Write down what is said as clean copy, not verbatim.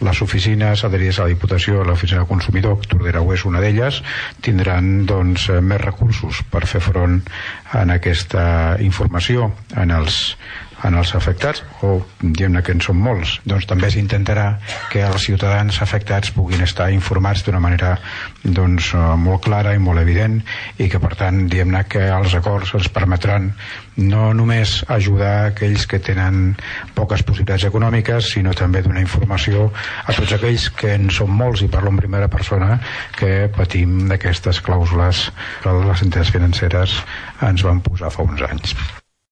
Les oficines adherides a la Diputació, l'oficina del consumidor, Tordera ho és una d'elles, tindran doncs més recursos per fer front a aquesta informació en els afectats, o diguem-ne que en són molts. Doncs també s'intentarà que els ciutadans afectats puguin estar informats d'una manera doncs molt clara i molt evident, i que per tant diguem-ne que els acords els permetran no només ajudar aquells que tenen poques possibilitats econòmiques, sinó també donar informació a tots aquells que en són molts, i parlo en primera persona, que patim d'aquestes clàusules que les entitats financeres ens van posar fa uns anys.